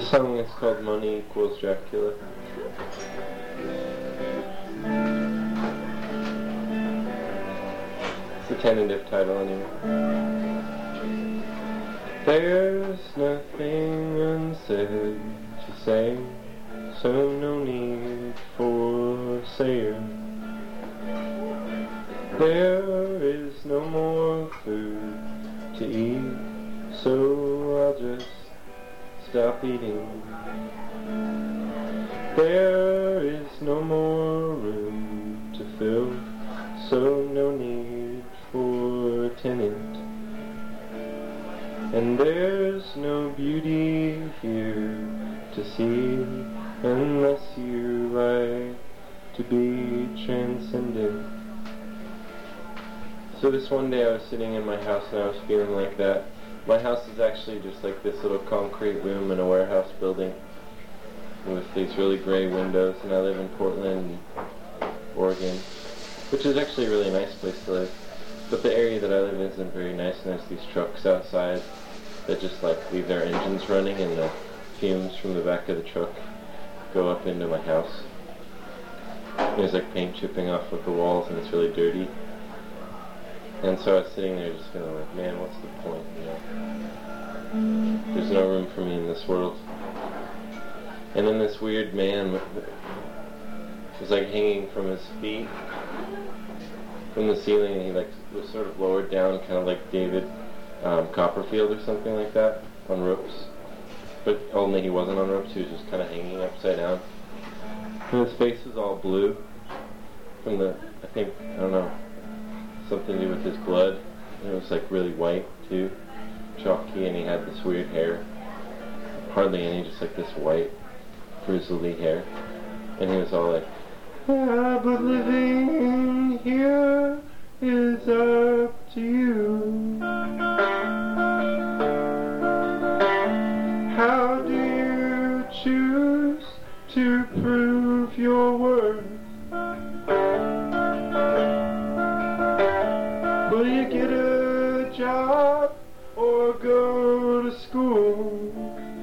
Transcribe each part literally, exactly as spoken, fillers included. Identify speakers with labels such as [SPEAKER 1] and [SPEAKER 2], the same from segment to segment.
[SPEAKER 1] song is called Money Equals Dracula. It's the tentative title anyway. There's nothing unsaid to say, so no need for a sayer. There is no more food to eat, so I'll just stop eating. There is no more room to fill, so no need for a tenant. And there's no beauty here to see, unless you like to be transcendent. So this one day I was sitting in my house and I was feeling like that. My house is actually just like this little concrete room in a warehouse building with these really gray windows, and I live in Portland, Oregon, which is actually a really nice place to live. But the area that I live in isn't very nice, and there's these trucks outside that just like leave their engines running, and the fumes from the back of the truck go up into my house. There's like paint chipping off of the walls, and it's really dirty. And so I was sitting there just feeling like, man, what's the point, you know? There's no room for me in this world. And then this weird man was like hanging from his feet from the ceiling, and he like was sort of lowered down, kind of like David um, Copperfield or something like that, on ropes. But only he wasn't on ropes, he was just kind of hanging upside down. And his face was all blue from the, I think, I don't know, something to do with his blood. And it was like really white too, chalky, and he had this weird hair, hardly any, just like this white frizzly hair. And he was all like, yeah, but living here is up to you. How do you choose to prove your worth? Will you get a job or go to school?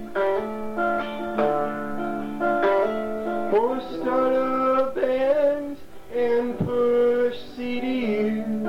[SPEAKER 1] Or start a band and push C Ds?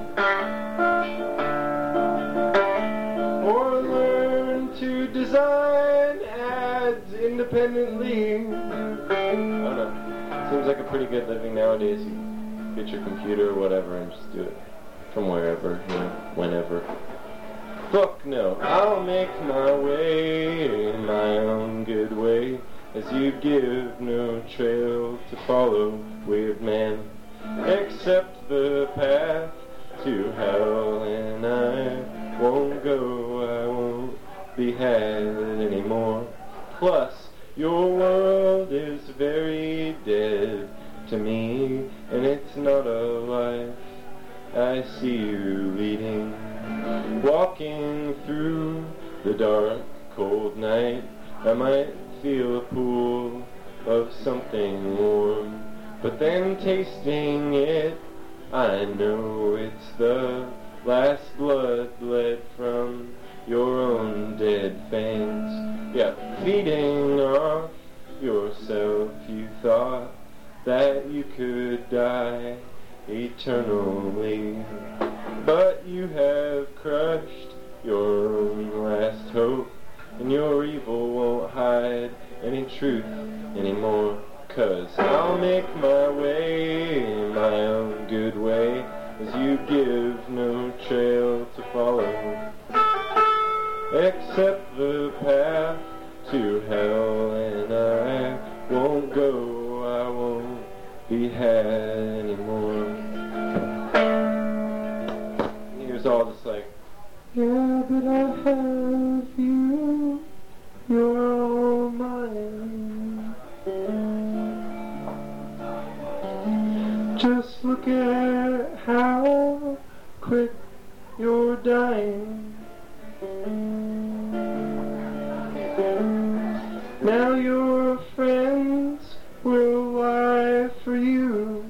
[SPEAKER 1] Or learn to design ads independently? I don't know. Seems like a pretty good living nowadays. You get your computer or whatever and just do it from wherever, you know, whenever. Fuck no, I'll make my way in my own good way, as you give no trail to follow, weird man, except the path to hell, and I won't go, I won't be had anymore. Plus, your world is very dead to me, and it's not a life I see you leading. Walking through the dark, cold night, I might feel a pool of something warm, but then tasting it, I know it's the last blood bled from your own dead fangs. Yeah, feeding off yourself, you thought that you could die eternally, but you have crushed your own last hope, and your evil won't hide any truth anymore. Cause I'll make my way, my own good way, as you give no trail to follow, except the path to hell, and I won't go, I won't be had anymore. And he was all just like, yeah, but I have you, you're all mine. Just look at how quick you're dying. Now your friends will lie for you,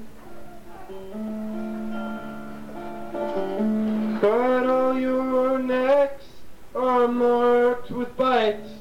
[SPEAKER 1] but all your necks are marked with bites.